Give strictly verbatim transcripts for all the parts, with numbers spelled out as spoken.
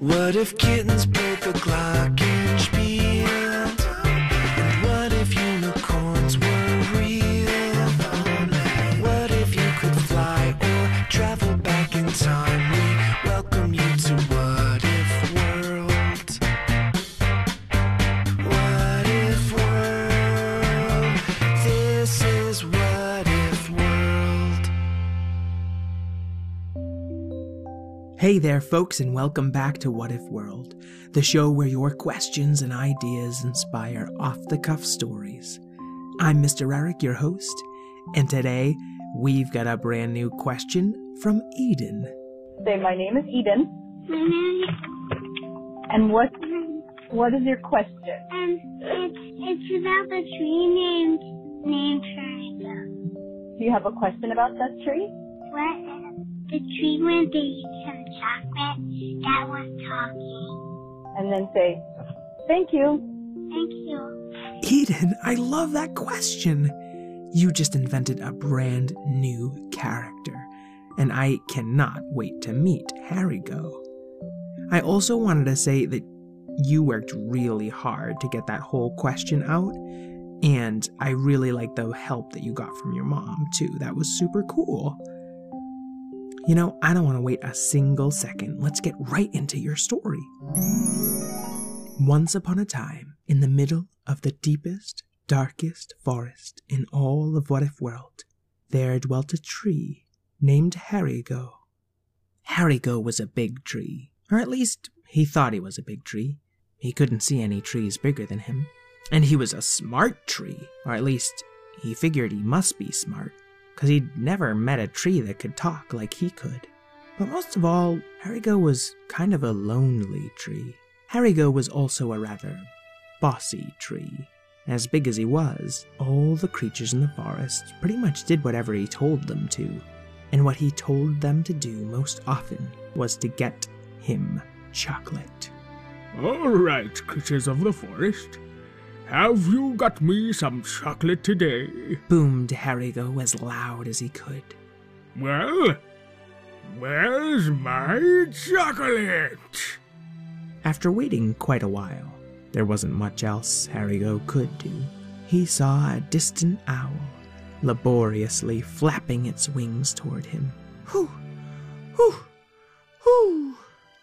What if kittens played the glockenspiel? And what if unicorns were real? What if you could fly or travel back in time? We welcome you to What If World. What If World? This is What If World. Hey there, folks, and welcome back to What If World, the show where your questions and ideas inspire off-the-cuff stories. I'm Mister Eric, your host, and today we've got a brand new question from Eden. Say, my name is Eden. My name is... And what what is your question? Um, it's, it's about the tree named, named Triangle. Do you have a question about that tree? What if the tree where they eat some chocolate that was talking? And then say, thank you. Thank you. Eden, I love that question. You just invented a brand new character, and I cannot wait to meet Harigo. I also wanted to say that you worked really hard to get that whole question out, and I really like the help that you got from your mom, too. That was super cool. You know, I don't want to wait a single second. Let's get right into your story. Once upon a time, in the middle of the deepest, darkest forest in all of What If World, there dwelt a tree named Harigo. Harigo was a big tree, or at least he thought he was a big tree. He couldn't see any trees bigger than him. And he was a smart tree, or at least he figured he must be smart, because he'd never met a tree that could talk like he could. But most of all, Harigo was kind of a lonely tree. Harigo was also a rather bossy tree. As big as he was, all the creatures in the forest pretty much did whatever he told them to. And what he told them to do most often was to get him chocolate. All right, creatures of the forest. Have you got me some chocolate today? Boomed Harigo as loud as he could. Well, where's my chocolate? After waiting quite a while, there wasn't much else Harigo could do. He saw a distant owl laboriously flapping its wings toward him. Whew! Whew! Whew!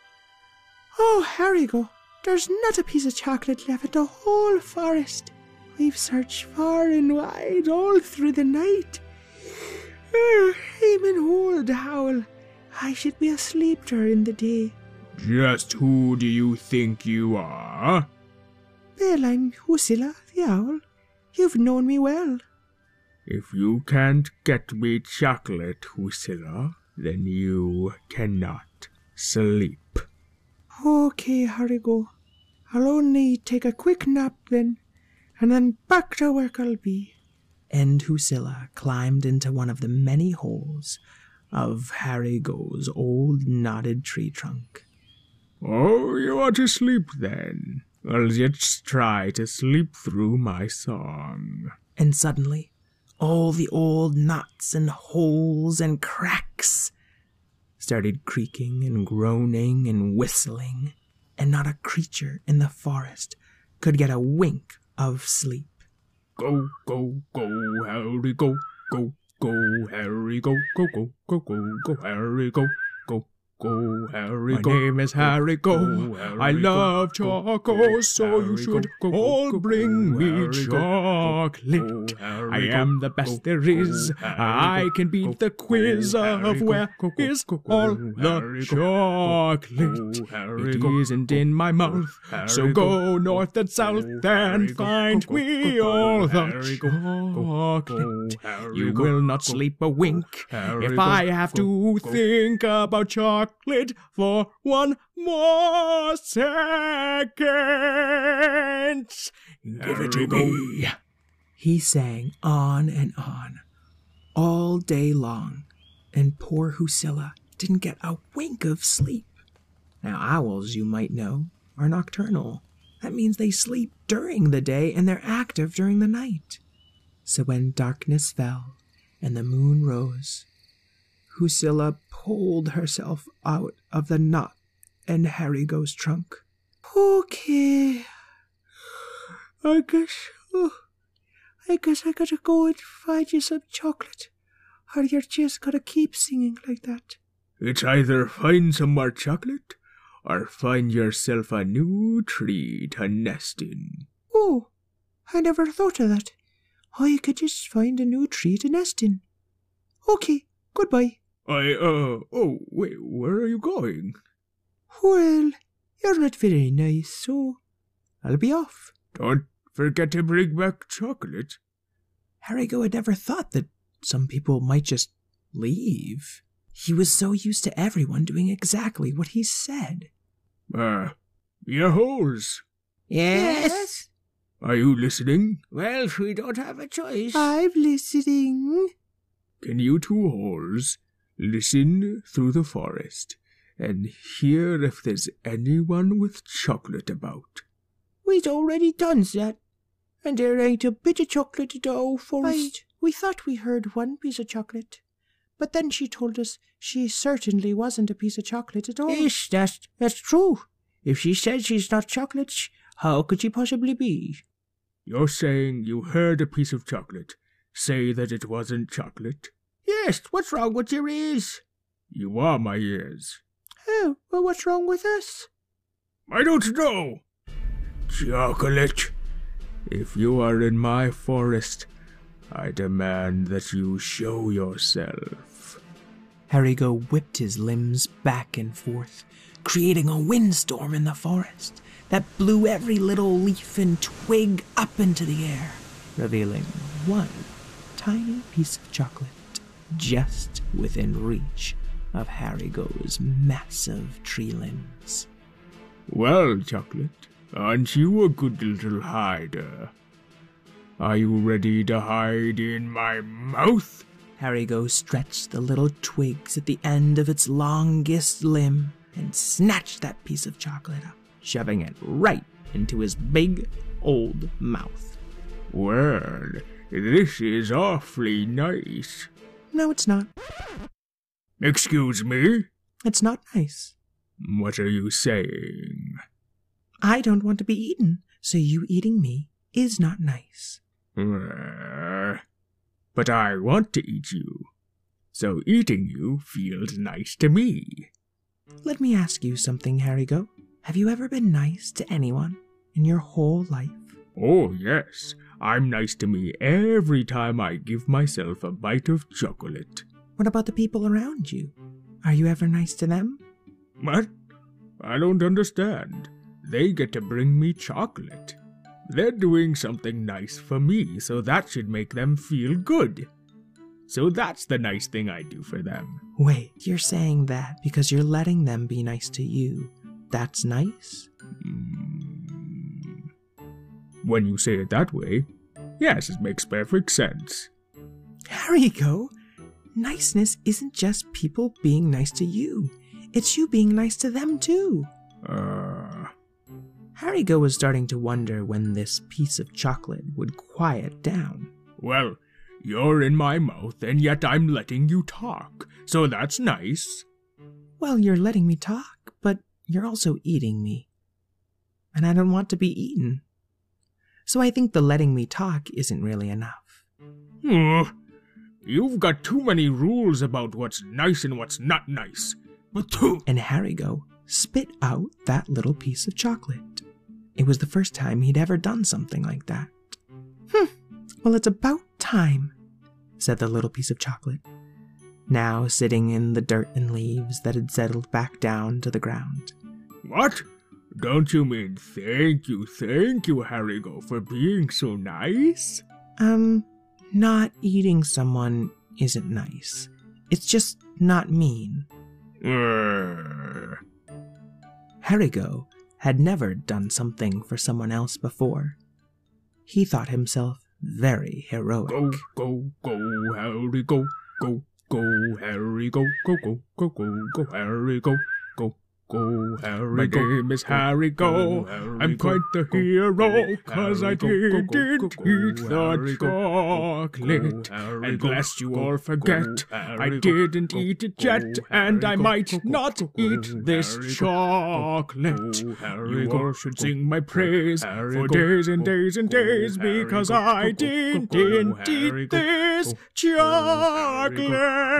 Oh, Harigo, there's not a piece of chocolate left in the whole forest. We've searched far and wide all through the night. Oh, aim and hold, owl. I should be asleep during the day. Just who do you think you are? Well, I'm Husilla, the owl. You've known me well. If you can't get me chocolate, Husilla, then you cannot sleep. Okay, Harigo. I'll only take a quick nap then, and then back to work I'll be. And Husilla climbed into one of the many holes of Harigo's old knotted tree trunk. Oh, you want to sleep then? Well, let's try to sleep through my song. And suddenly, all the old knots and holes and cracks started creaking and groaning and whistling, and not a creature in the forest could get a wink of sleep. Go, go, go, Harry, go, go, go, Harry, go, go, go, go, go, go, Harry, go, go, go, Harry, go. My name is Harry, go. I love choco, so you should all bring me chocolate. I am the best there is. I can beat the quiz of where is all the chocolate. It isn't in my mouth, so go north and south and find me all the chocolate. You will not sleep a wink if I have to think about chocolate for one more second. Give it to me. He sang on and on, all day long, and poor Husilla didn't get a wink of sleep. Now, owls, you might know, are nocturnal. That means they sleep during the day and they're active during the night. So when darkness fell and the moon rose, Husilla pulled herself out of the knot in Harry Go's trunk. Okay. I guess, oh, I guess I gotta go and find you some chocolate, or you're just gonna keep singing like that. It's either find some more chocolate, or find yourself a new tree to nest in. Oh, I never thought of that. I could just find a new tree to nest in. Okay, goodbye. I, uh, oh, wait, where are you going? Well, you're not very nice, so I'll be off. Don't forget to bring back chocolate. Harigo had never thought that some people might just leave. He was so used to everyone doing exactly what he said. Uh, your holes. Yes? Are you listening? Well, we don't have a choice. I'm listening. Can you two holes listen through the forest and hear if there's anyone with chocolate about? We'd already done that, and there ain't a bit of chocolate at all forest. We thought we heard one piece of chocolate, but then she told us she certainly wasn't a piece of chocolate at all. Yes, that's, that's true. If she said she's not chocolate, how could she possibly be? You're saying you heard a piece of chocolate. Say that it wasn't chocolate. Yes, what's wrong with your ears? You are my ears. Oh, well, what's wrong with us? I don't know. Chocolate. If you are in my forest, I demand that you show yourself. Harigo whipped his limbs back and forth, creating a windstorm in the forest that blew every little leaf and twig up into the air, revealing one tiny piece of chocolate just within reach of Harigo's massive tree limbs. Well, Chocolate, aren't you a good little hider? Are you ready to hide in my mouth? Harigo stretched the little twigs at the end of its longest limb and snatched that piece of chocolate up, shoving it right into his big old mouth. Well, this is awfully nice. No, it's not. Excuse me? It's not nice. What are you saying? I don't want to be eaten, so you eating me is not nice. Uh, but I want to eat you, so eating you feels nice to me. Let me ask you something, Harigo. Have you ever been nice to anyone in your whole life? Oh, yes. I'm nice to me every time I give myself a bite of chocolate. What about the people around you? Are you ever nice to them? What? I don't understand. They get to bring me chocolate. They're doing something nice for me, so that should make them feel good. So that's the nice thing I do for them. Wait, you're saying that because you're letting them be nice to you. That's nice? Mm. When you say it that way, yes, it makes perfect sense. Harigo, niceness isn't just people being nice to you. It's you being nice to them too. Uh... Harigo was starting to wonder when this piece of chocolate would quiet down. Well, you're in my mouth and yet I'm letting you talk, so that's nice. Well, you're letting me talk, but you're also eating me. And I don't want to be eaten. So I think the letting me talk isn't really enough. Hmm. You've got too many rules about what's nice and what's not nice. But and Harigo spit out that little piece of chocolate. It was the first time he'd ever done something like that. Hmm, well, it's about time, said the little piece of chocolate, now sitting in the dirt and leaves that had settled back down to the ground. What? Don't you mean thank you, thank you, Harigo, for being so nice? Um, not eating someone isn't nice. It's just not mean. Uh... Harigo had never done something for someone else before. He thought himself very heroic. Go, go, go, Harry, go, go, go, Harry, go, go, go, go, go, go, Harry, go, go, go, Harry, My go. name is Harry Go. I'm quite the hero, cause I didn't eat the chocolate. And lest you all forget, I didn't eat it yet, and I might not eat this chocolate. You all should sing my praise for days and days and days, because I didn't eat this chocolate.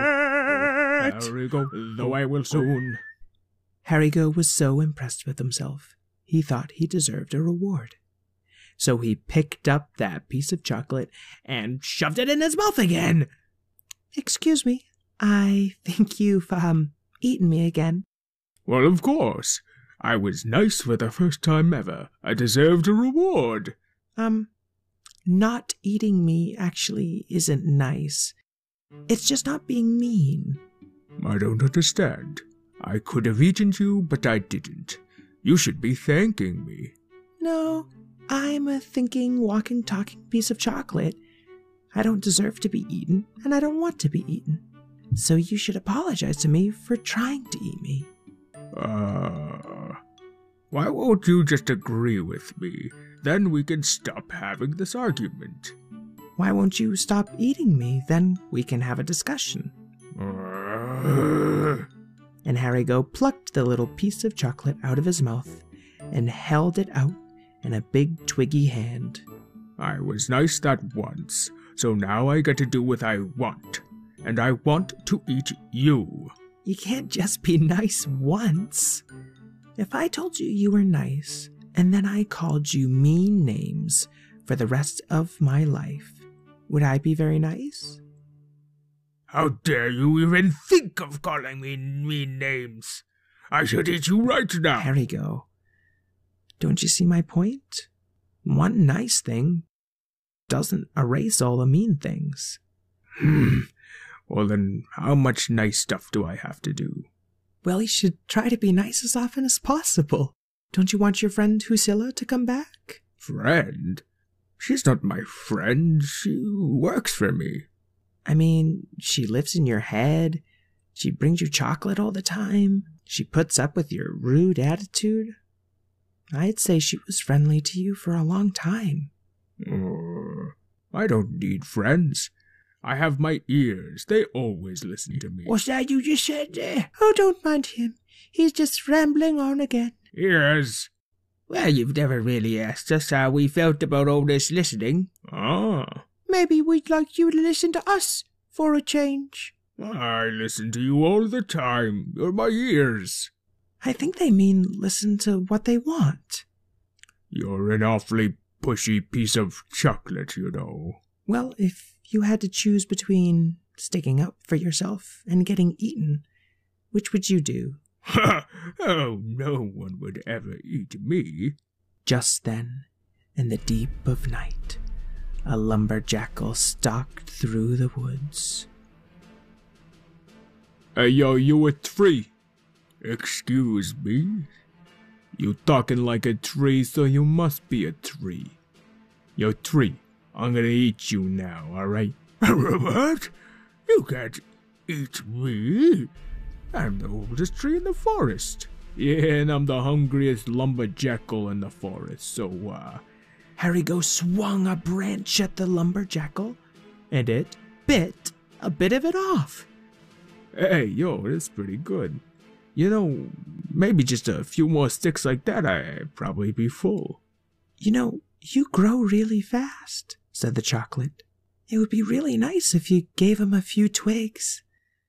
Though I will soon. Harry-Go was so impressed with himself, he thought he deserved a reward. So he picked up that piece of chocolate and shoved it in his mouth again. Excuse me, I think you've, um, eaten me again. Well, of course. I was nice for the first time ever. I deserved a reward. Um, not eating me actually isn't nice. It's just not being mean. I don't understand. I could have eaten you, but I didn't. You should be thanking me. No, I'm a thinking, walking, talking piece of chocolate. I don't deserve to be eaten, and I don't want to be eaten. So you should apologize to me for trying to eat me. Uh, why won't you just agree with me? Then we can stop having this argument. Why won't you stop eating me? Then we can have a discussion. Uh, And Harry-Go plucked the little piece of chocolate out of his mouth and held it out in a big twiggy hand. I was nice that once, so now I get to do what I want. And I want to eat you. You can't just be nice once. If I told you you were nice, and then I called you mean names for the rest of my life, would I be very nice? How dare you even think of calling me mean names? I should eat you right now. Harry-Go, don't you see my point? One nice thing doesn't erase all the mean things. Hmm. Well then, how much nice stuff do I have to do? Well, you should try to be nice as often as possible. Don't you want your friend Husilla to come back? Friend? She's not my friend. She works for me. I mean, she lives in your head. She brings you chocolate all the time. She puts up with your rude attitude. I'd say she was friendly to you for a long time. Uh, I don't need friends. I have my ears. They always listen to me. What's that you just said there? Oh, don't mind him. He's just rambling on again. Ears? Well, you've never really asked us how we felt about all this listening. Ah. Maybe we'd like you to listen to us for a change. I listen to you all the time. You're my ears. I think they mean listen to what they want. You're an awfully pushy piece of chocolate, you know. Well, if you had to choose between sticking up for yourself and getting eaten, which would you do? Oh, no one would ever eat me. Just then, in the deep of night, a lumberjackal stalked through the woods. Hey, yo, you a tree? Excuse me? You talking like a tree, so you must be a tree. Yo, tree, I'm gonna eat you now, alright? What? You can't eat me. I'm the oldest tree in the forest. Yeah, and I'm the hungriest lumberjackal in the forest, so, uh... Harry-Go swung a branch at the lumberjackal, and it bit a bit of it off. Hey, yo, that's pretty good. You know, maybe just a few more sticks like that, I'd probably be full. You know, you grow really fast, said the chocolate. It would be really nice if you gave him a few twigs.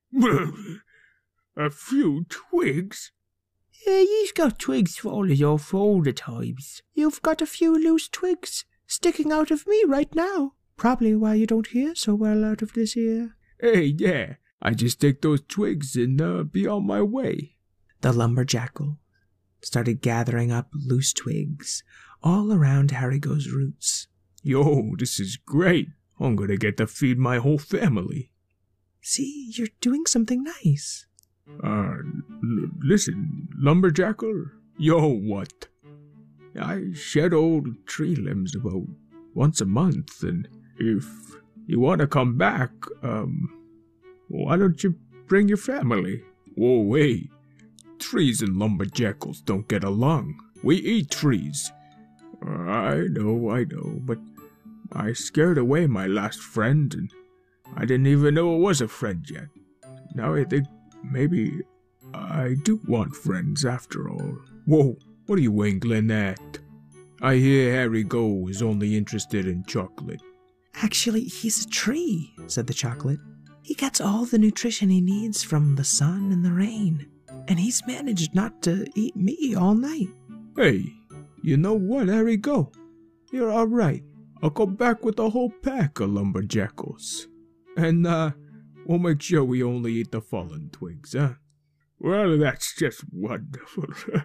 A few twigs? Yeah, you've got twigs falling off all the times. You've got a few loose twigs sticking out of me right now. Probably why you don't hear so well out of this ear. Hey, yeah, I just take those twigs and uh, be on my way. The lumberjackal started gathering up loose twigs all around Harry-Go's roots. Yo, this is great. I'm gonna get to feed my whole family. See, you're doing something nice. Uh, l- listen, lumberjackal. Yo, what? I shed old tree limbs about once a month, and if you want to come back, um, why don't you bring your family? Whoa, wait. trees and lumberjackals don't get along. We eat trees. I know, I know, but I scared away my last friend, and I didn't even know it was a friend yet. Now I think maybe I do want friends after all. Whoa, what are you angling at? I hear Harry Go is only interested in chocolate. Actually, he's a tree, said the chocolate. He gets all the nutrition he needs from the sun and the rain, and he's managed not to eat me all night. Hey, you know what, Harry Go? You're all right. I'll go back with a whole pack of lumberjackals. And, uh, we'll make sure we only eat the fallen twigs, huh? Well, that's just wonderful.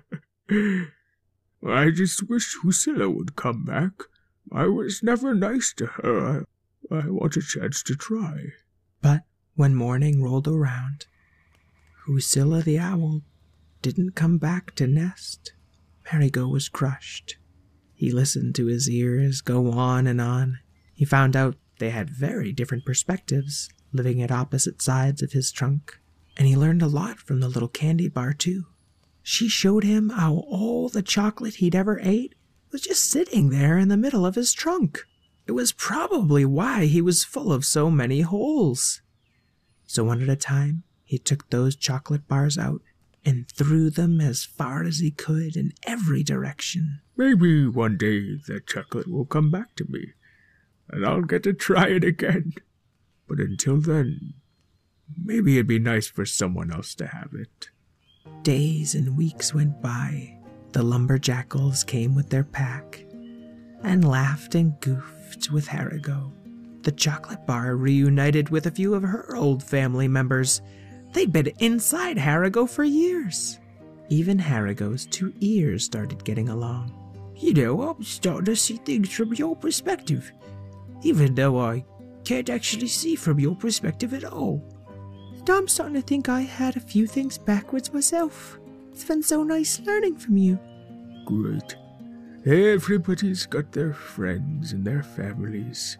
I just wish Lucilla would come back. I was never nice to her. I, I want a chance to try. But when morning rolled around, Lucilla the owl didn't come back to nest. Marigo was crushed. He listened to his ears go on and on. He found out they had very different perspectives, living at opposite sides of his trunk. And he learned a lot from the little candy bar, too. She showed him how all the chocolate he'd ever ate was just sitting there in the middle of his trunk. It was probably why he was full of so many holes. So one at a time, he took those chocolate bars out and threw them as far as he could in every direction. Maybe one day that chocolate will come back to me, and I'll get to try it again. But until then, maybe it'd be nice for someone else to have it. Days and weeks went by. The lumberjackals came with their pack and laughed and goofed with Harigo. The chocolate bar reunited with a few of her old family members. They'd been inside Harigo for years. Even Harigo's two ears started getting along. You know, I'm starting to see things from your perspective, even though I can't actually see from your perspective at all. And I'm starting to think I had a few things backwards myself. It's been so nice learning from you. Great. Everybody's got their friends and their families.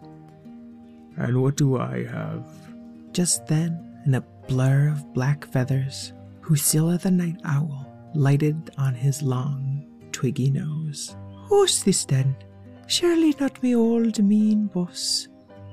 And what do I have? Just then, in a blur of black feathers, Lucilla the night owl lighted on his long, twiggy nose. Who's this then? Surely not me old mean boss.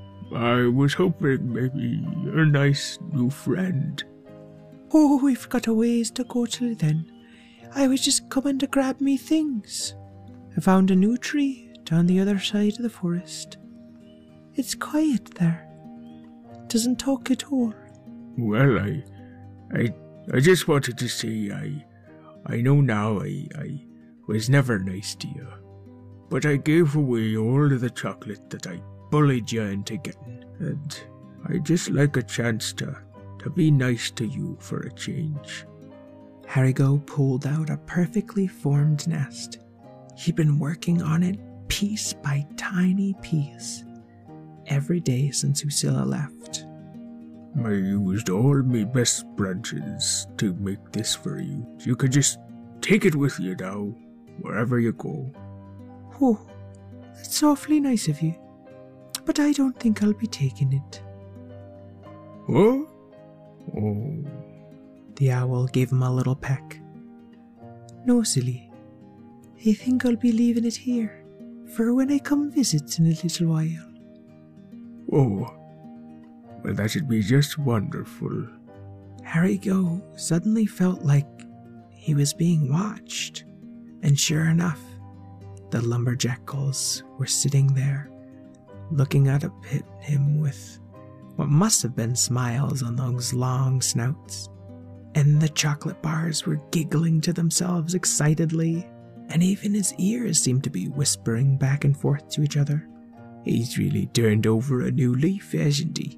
I was hoping maybe you're a nice new friend. Oh, we've got a ways to go till then. I was just coming to grab me things. I found a new tree down the other side of the forest. It's quiet there. Doesn't talk at all. Well, I, I, I just wanted to say I, I know now I, I was never nice to you, but I gave away all of the chocolate that I bullied you into getting, and I just like a chance to, to be nice to you for a change. Harigo pulled out a perfectly formed nest. He'd been working on it piece by tiny piece every day since Lucilla left. I used all my best branches to make this for you. You could just take it with you now, wherever you go. Oh, that's awfully nice of you, but I don't think I'll be taking it. What? Oh. The owl gave him a little peck. No, silly. I think I'll be leaving it here for when I come visit in a little while. Oh. Well, that should be just wonderful. Harigo suddenly felt like he was being watched, and sure enough, the lumberjackals were sitting there, looking at him with what must have been smiles on those long snouts, and the chocolate bars were giggling to themselves excitedly, and even his ears seemed to be whispering back and forth to each other. He's really turned over a new leaf, hasn't he?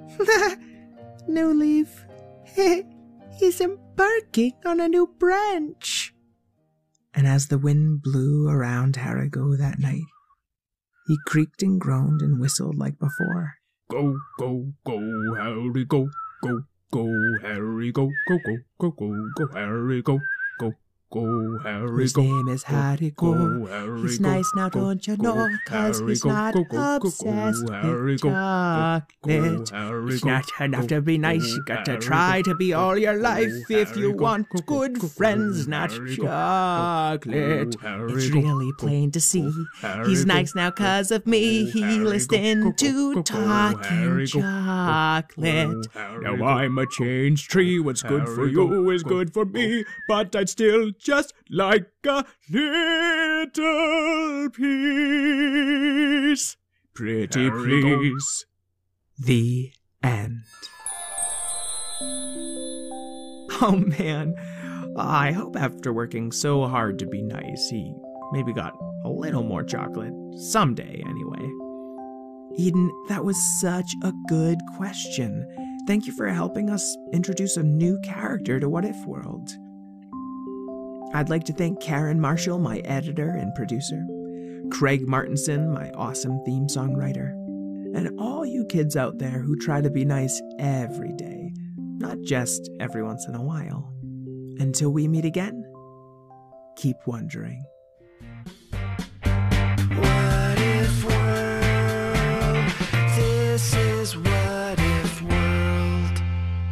New leaf. He's embarking on a new branch. And as the wind blew around Harigo that night, he creaked and groaned and whistled like before. Go, go, go, Harry, go, go, go, Harry, go, go, go, go, go, go, Harry, go, go, go, Harry, whose go. name is Harry Go, Go. Harry, He's go, nice now, go, don't you go, know? Cause Harry, he's go, not go, go, go, go, obsessed Harry, with go, go, chocolate. go, Harry, It's go, not enough go, to be nice, go, you got to Harry, try go, to be go, all your go, life if Harry, you go, want go, go, good go, friends, go, not Harry, go, chocolate. go, Harry, It's go, really go, plain to see. go, Harry, He's go, nice now go, cause of me. go, He Harry, go, listened go, go, to go, talking Harry, go, go, chocolate. go, Harry, Now go, I'm a changed tree. What's good for Harry, you go, is go, good for go, me. But I'd still just like a little piece. Pretty Harry, go. please. The end. Oh man, I hope after working so hard to be nice, he maybe got a little more chocolate. Someday, anyway. Eden, that was such a good question. Thank you for helping us introduce a new character to What If World. I'd like to thank Karen Marshall, my editor and producer, Craig Martinson, my awesome theme song writer, and all you kids out there who try to be nice every day, not just every once in a while. Until we meet again, keep wondering. What if world? This is What If World.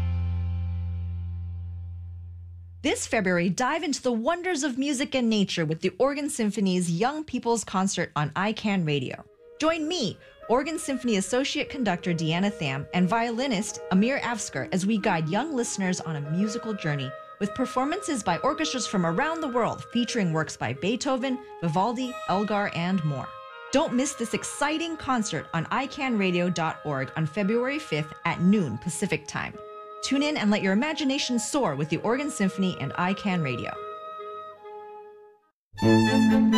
This February, dive into the wonders of music and nature with the Oregon Symphony's Young People's Concert on I CAN Radio. Join me, Oregon Symphony Associate Conductor Deanna Tham, and violinist Amir Avskar as we guide young listeners on a musical journey with performances by orchestras from around the world featuring works by Beethoven, Vivaldi, Elgar, and more. Don't miss this exciting concert on i can radio dot org on February fifth at noon Pacific Time. Tune in and let your imagination soar with the Oregon Symphony and I CAN Radio.